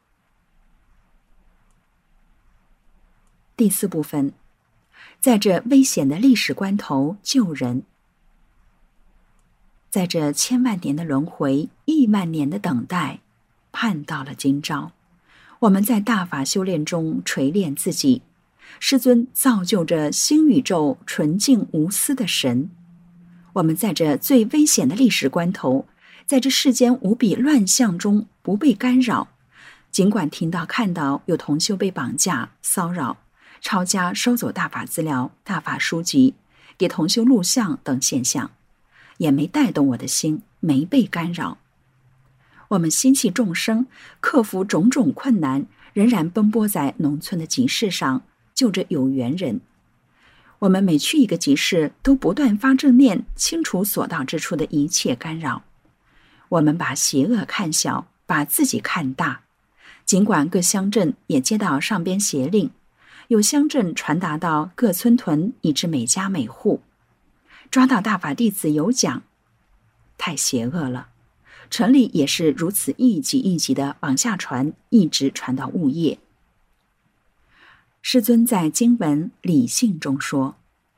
第四部分，在这危险的历史关头救人。在这千万年的轮回，亿万年的等待，盼到了今朝。我们在大法修炼中锤炼自己，师尊造就着新宇宙纯净无私的神。我们在这最危险的历史关头，在这世间无比乱象中不被干扰，尽管听到看到有同修被绑架骚扰，抄家收走大法资料、大法书籍，给同修录像等现象，也没带动我的心，没被干扰。我们心系众生，克服种种困难，仍然奔波在农村的集市上，救着有缘人。我们每去一个集市，都不断发正念，清除所到之处的一切干扰。我们把邪恶看小，把自己看大。尽管各乡镇也接到上边邪令，有乡镇传达到各村屯以至每家每户，抓到大法弟子有奖。太邪恶了，城里也是如此一级一级的往下传，一直传到物业。师尊在经文理性中说，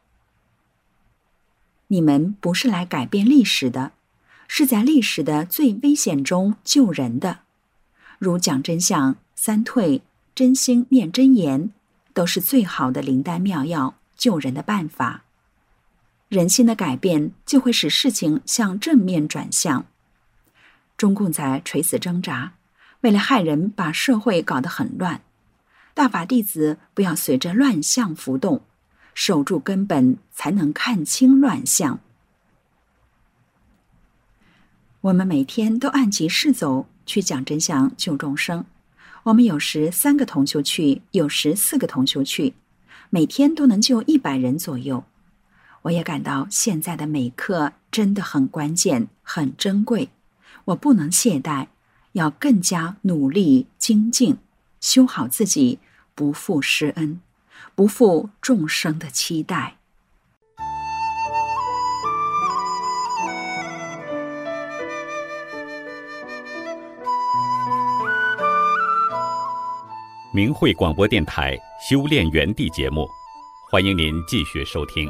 你们不是来改变历史的，是在历史的最危险中救人的。如讲真相、三退、真心念真言，都是最好的灵丹妙药，救人的办法。人心的改变，就会使事情向正面转向。中共在垂死挣扎，为了害人，把社会搞得很乱。大法弟子不要随着乱象浮动，守住根本，才能看清乱象。我们每天都按其事走， 去讲真相救众生。我们有时三个同修去，有时四个同修去，每天都能救一百人左右。我也感到现在的每刻真的很关键，很珍贵。我不能懈怠，要更加努力精进，修好自己，不负师恩，不负众生的期待。 明慧广播电台修炼园地节目，欢迎您继续收听。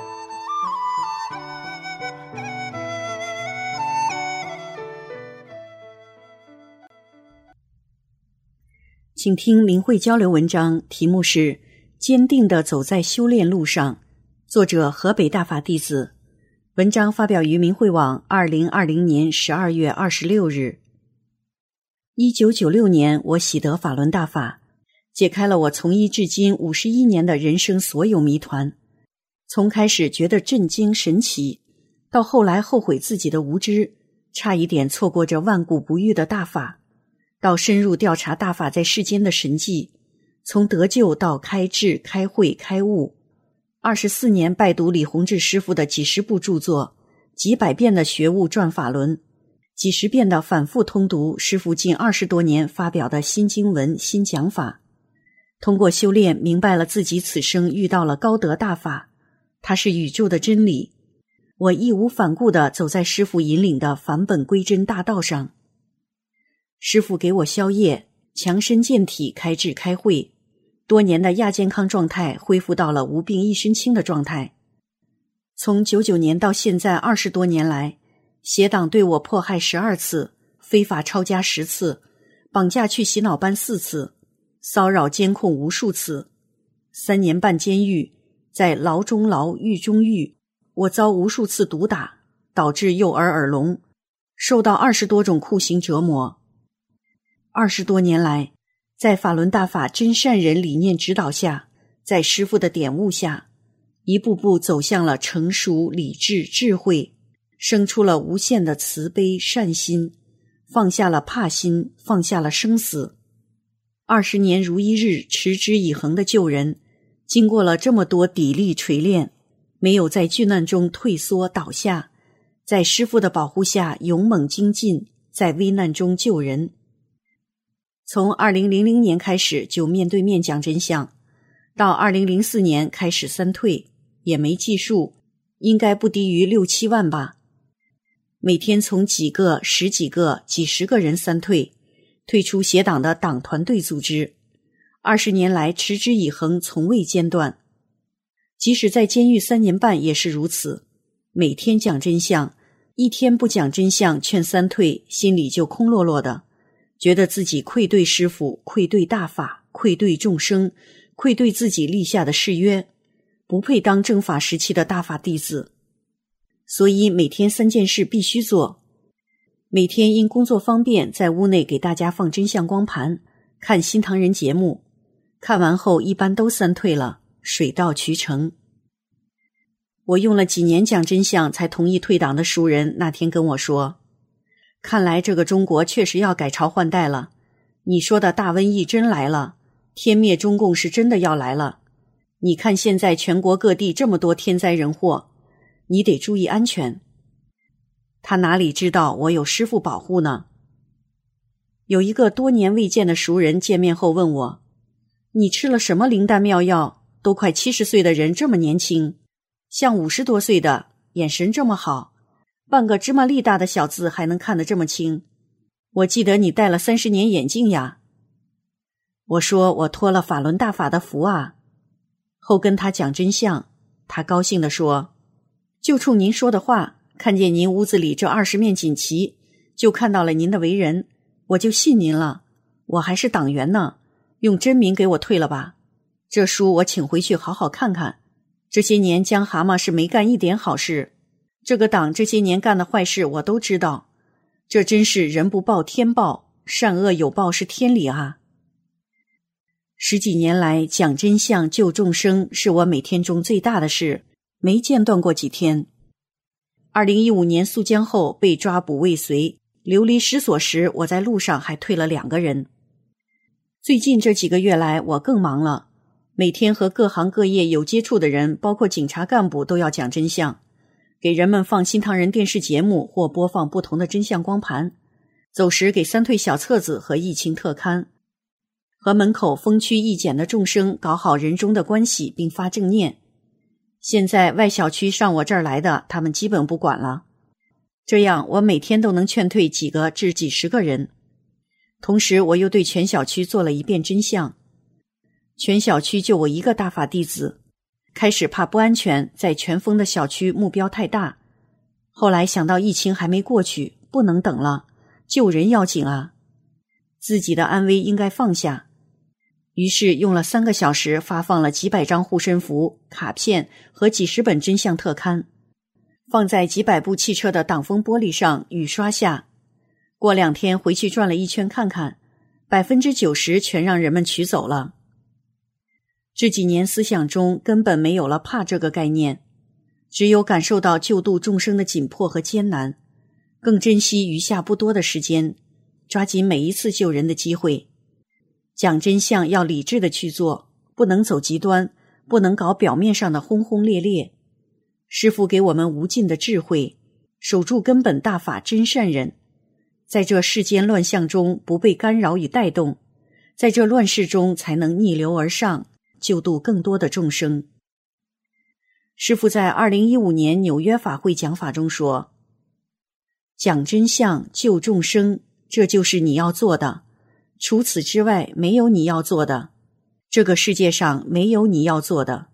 请听明慧交流文章，题目是《坚定地走在修炼路上》，作者河北大法弟子。文章发表于明慧网二零二零年十二月二十六日。一九九六年，我喜得法轮大法，解开了我从医至今五十一年的人生所有谜团。从开始觉得震惊神奇，到后来后悔自己的无知，差一点错过这万古不遇的大法，到深入调查大法在世间的神迹，从得救到开智、开慧、开悟。二十四年拜读李洪志师父的几十部著作，几百遍的学悟转法轮，几十遍的反复通读师父近二十多年发表的新经文、新讲法。通过修炼，明白了自己此生遇到了高德大法，它是宇宙的真理。我义无反顾地走在师父引领的返本归真大道上。师父给我消业，强身健体，开智开慧，多年的亚健康状态恢复到了无病一身轻的状态。从九九年到现在二十多年来，邪党对我迫害十二次，非法抄家十次，绑架去洗脑班四次，骚扰监控无数次，三年半监狱，在牢中牢，狱中狱，我遭无数次毒打，导致右耳耳聋，受到二十多种酷刑折磨。二十多年来，在法轮大法真善人理念指导下，在师父的点悟下，一步步走向了成熟、理智、智慧，生出了无限的慈悲善心，放下了怕心，放下了生死。二十年如一日持之以恒的救人，经过了这么多砥砺锤炼，没有在巨难中退缩倒下，在师父的保护下勇猛精进，在危难中救人。从二零零零年开始就面对面讲真相，到二零零四年开始三退，也没计数，应该不低于六七万吧。每天从几个、十几个、几十个人三退，退出邪党的党团队组织。二十年来持之以恒，从未间断。即使在监狱三年半也是如此，每天讲真相，一天不讲真相劝三退，心里就空落落的，觉得自己愧对师父，愧对大法，愧对众生，愧对自己立下的誓约，不配当正法时期的大法弟子。所以每天三件事必须做。每天因工作方便，在屋内给大家放真相光盘，看新唐人节目，看完后一般都三退了，水到渠成。我用了几年讲真相才同意退党的熟人那天跟我说，看来这个中国确实要改朝换代了，你说的大瘟疫真来了，天灭中共是真的要来了。你看现在全国各地这么多天灾人祸，你得注意安全。他哪里知道我有师父保护呢？有一个多年未见的熟人见面后问我，你吃了什么灵丹妙药？都快七十岁的人这么年轻，像五十多岁的，眼神这么好，半个芝麻粒大的小字还能看得这么清。我记得你戴了三十年眼镜呀。我说我托了法轮大法的福啊。后跟他讲真相，他高兴地说，就冲您说的话，看见您屋子里这二十面锦旗，就看到了您的为人，我就信您了。我还是党员呢，用真名给我退了吧。这书我请回去好好看看。这些年江蛤蟆是没干一点好事，这个党这些年干的坏事我都知道。这真是人不报天报，善恶有报是天理啊。十几年来讲真相救众生是我每天中最大的事，没间断过几天。二零一五年肃江后被抓捕未遂， 流离失所时，我在路上还退了两个人。最近这几个月来，我更忙了，每天和各行各业有接触的人，包括警察干部，都要讲真相，给人们放新唐人电视节目或播放不同的真相光盘，走时给三退小册子和疫情特刊，和门口风区易简的众生搞好人中的关系并发正念。现在外小区上我这儿来的，他们基本不管了。这样我每天都能劝退几个至几十个人。同时我又对全小区做了一遍真相。全小区就我一个大法弟子，开始怕不安全，在全封的小区目标太大。后来想到疫情还没过去，不能等了，救人要紧啊，自己的安危应该放下。于是用了三个小时发放了几百张护身符、卡片和几十本真相特刊，放在几百部汽车的挡风玻璃上雨刷下。过两天回去转了一圈看看，百分之九十全让人们取走了。这几年思想中根本没有了怕这个概念，只有感受到救度众生的紧迫和艰难，更珍惜余下不多的时间，抓紧每一次救人的机会。讲真相要理智的去做，不能走极端，不能搞表面上的轰轰烈烈。师父给我们无尽的智慧，守住根本大法真善忍，在这世间乱象中不被干扰与带动，在这乱世中才能逆流而上，救度更多的众生。师父在二零一五年纽约法会讲法中说，讲真相救众生，这就是你要做的，除此之外没有你要做的，这个世界上没有你要做的。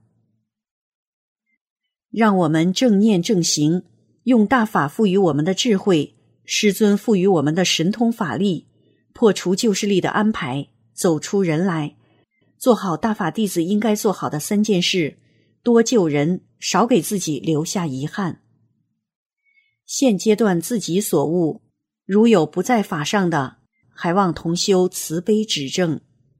让我们正念正行，用大法赋予我们的智慧，师尊赋予我们的神通法力，破除旧势力的安排，走出人来，做好大法弟子应该做好的三件事，多救人，少给自己留下遗憾。现阶段自己所悟，如有不在法上的，还望同修慈悲指正。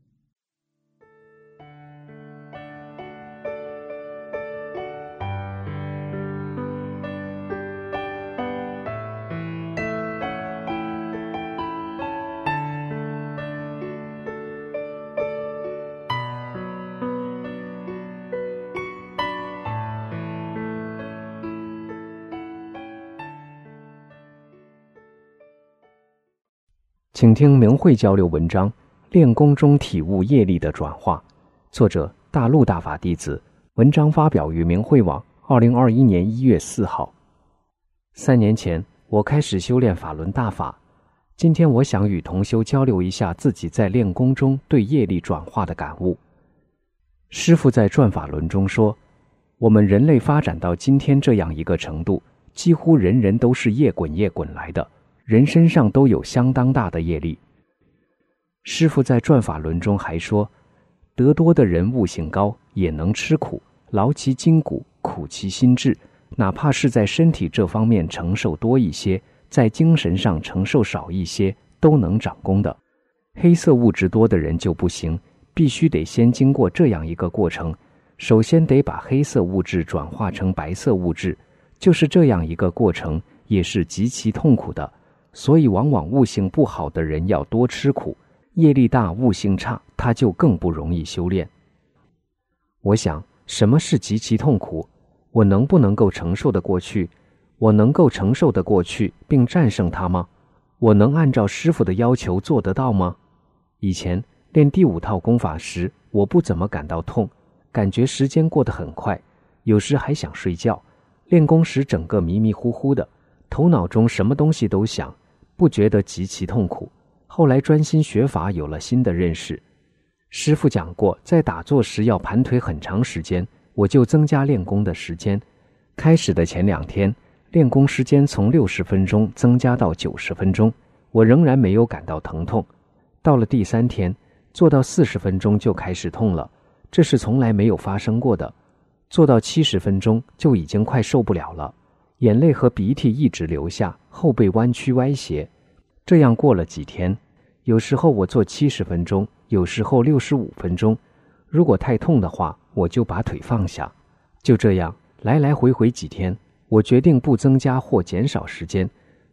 请听明慧交流文章《练功中体悟业力的转化》，作者大陆大法弟子，文章发表于明慧网二零二一年一月四号。三年前我开始修炼法轮大法，今天我想与同修交流一下自己在练功中对业力转化的感悟。师父在转法轮中说，我们人类发展到今天这样一个程度，几乎人人都是业滚业滚来的，人身上都有相当大的业力。师父在转法轮中还说，得多的人悟性高，也能吃苦，劳其筋骨，苦其心志，哪怕是在身体这方面承受多一些，在精神上承受少一些，都能长功的。黑色物质多的人就不行，必须得先经过这样一个过程，首先得把黑色物质转化成白色物质，就是这样一个过程，也是极其痛苦的。所以往往悟性不好的人要多吃苦，业力大悟性差，他就更不容易修炼。我想，什么是极其痛苦？我能不能够承受得过去？我能够承受得过去并战胜它吗？我能按照师父的要求做得到吗？以前练第五套功法时，我不怎么感到痛，感觉时间过得很快，有时还想睡觉。练功时整个迷迷糊糊的，头脑中什么东西都想，不觉得极其痛苦。后来专心学法，有了新的认识。师父讲过，在打坐时要盘腿很长时间，我就增加练功的时间。开始的前两天，练功时间从六十分钟增加到九十分钟，我仍然没有感到疼痛。到了第三天，做到四十分钟就开始痛了，这是从来没有发生过的。做到七十分钟就已经快受不了了，眼泪和鼻涕一直流下，后背弯曲歪斜。这样过了几天，有时候我做七十分钟，有时候六十五分钟。如果太痛的话，我就把腿放下。就这样来来回回几天，我决定不增加或减少时间。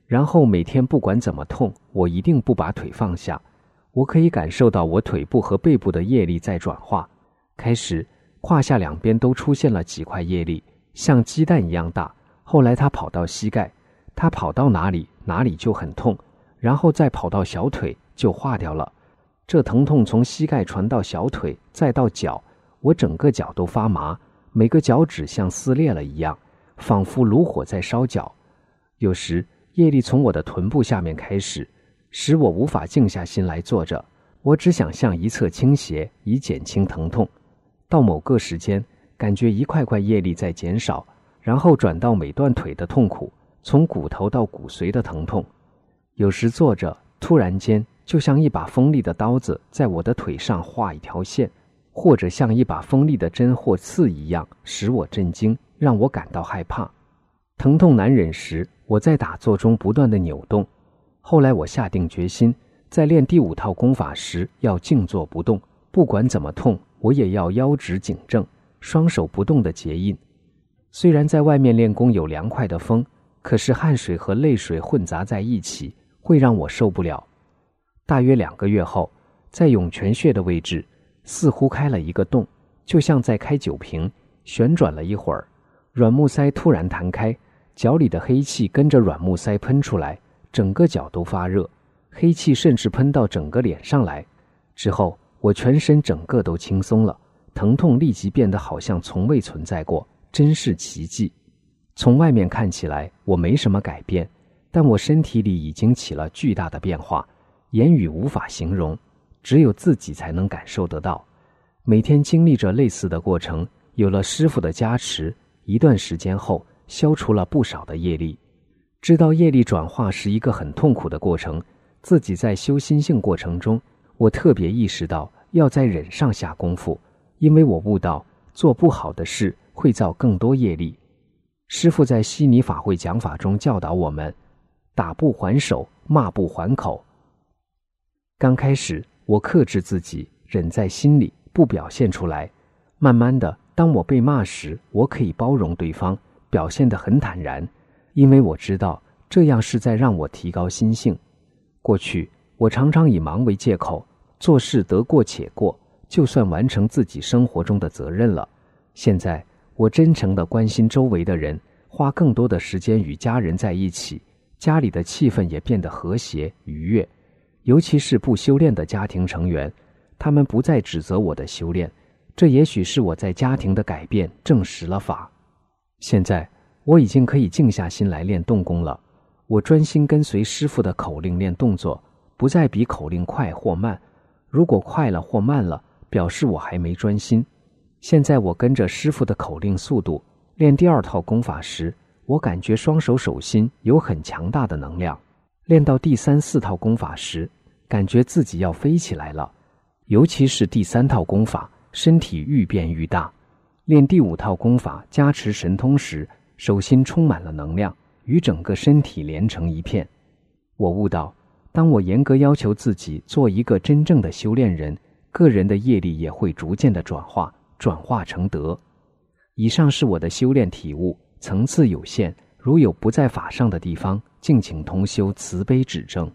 然后每天不管怎么痛，我一定不把腿放下。我可以感受到我腿部和背部的业力在转化。开始，胯下两边都出现了几块业力，像鸡蛋一样大。后来它跑到膝盖，它跑到哪里，哪里就很痛，然后再跑到小腿就化掉了。这疼痛从膝盖传到小腿，再到脚，我整个脚都发麻，每个脚趾像撕裂了一样，仿佛炉火在烧脚。有时业力从我的臀部下面开始，使我无法静下心来坐着，我只想向一侧倾斜，以减轻疼痛。到某个时间，感觉一块块业力在减少，然后转到每段腿的痛苦，从骨头到骨髓的疼痛。有时坐着，突然间就像一把锋利的刀子在我的腿上划一条线，或者像一把锋利的针或刺一样，使我震惊，让我感到害怕。疼痛难忍时，我在打坐中不断地扭动。后来我下定决心，在练第五套功法时要静坐不动，不管怎么痛，我也要腰直颈正，双手不动地结印。虽然在外面练功有凉快的风，可是汗水和泪水混杂在一起，会让我受不了。大约两个月后，在涌泉穴的位置似乎开了一个洞，就像在开酒瓶，旋转了一会儿，软木塞突然弹开，脚里的黑气跟着软木塞喷出来，整个脚都发热，黑气甚至喷到整个脸上来。之后我全身整个都轻松了，疼痛立即变得好像从未存在过，真是奇迹。从外面看起来我没什么改变，但我身体里已经起了巨大的变化，言语无法形容，只有自己才能感受得到。每天经历着类似的过程，有了师父的加持，一段时间后消除了不少的业力。知道业力转化是一个很痛苦的过程，自己在修心性过程中，我特别意识到要在忍上下功夫，因为我悟到做不好的事会造更多业力。师父在悉尼法会讲法中教导我们，打不还手，骂不还口。刚开始我克制自己，忍在心里，不表现出来。慢慢的，当我被骂时，我可以包容对方，表现得很坦然，因为我知道这样是在让我提高心性。过去我常常以忙为借口，做事得过且过，就算完成自己生活中的责任了。现在我真诚地关心周围的人，花更多的时间与家人在一起，家里的气氛也变得和谐愉悦。尤其是不修炼的家庭成员，他们不再指责我的修炼，这也许是我在家庭的改变证实了法。现在我已经可以静下心来练动功了，我专心跟随师父的口令练动作，不再比口令快或慢，如果快了或慢了，表示我还没专心。现在我跟着师父的口令速度练第二套功法时，我感觉双手手心有很强大的能量。练到第三四套功法时，感觉自己要飞起来了，尤其是第三套功法，身体愈变愈大。练第五套功法加持神通时，手心充满了能量，与整个身体连成一片。我悟到，当我严格要求自己做一个真正的修炼人，个人的业力也会逐渐的转化，转化成德。以上是我的修炼体悟，层次有限，如有不在法上的地方，敬请同修慈悲指正。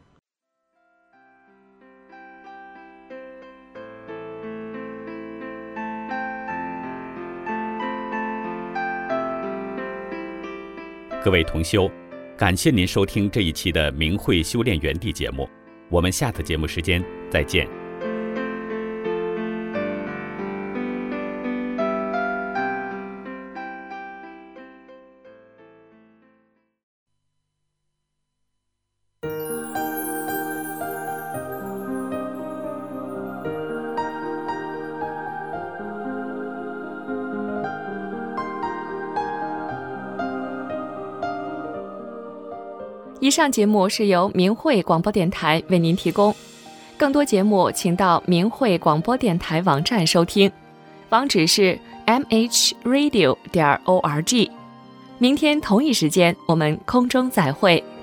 各位同修，感谢您收听这一期的明慧修炼园地节目，我们下次节目时间再见。 以上节目是由明慧广播电台为您提供，更多节目请到明慧广播电台网站收听，网址是 m h radio 点 org。明天同一时间我们空中再会。